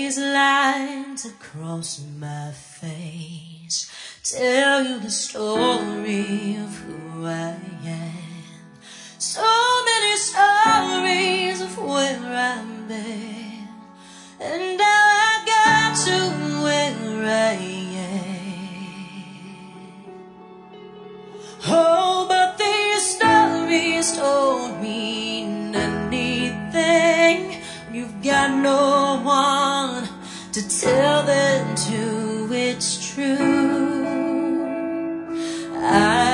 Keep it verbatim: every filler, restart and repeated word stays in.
these lines across my face tell you the story of who I am. So many stories of where I've been and how I got to where I am. Oh, but these stories don't mean anything. You've got no one to tell them to. It's true. I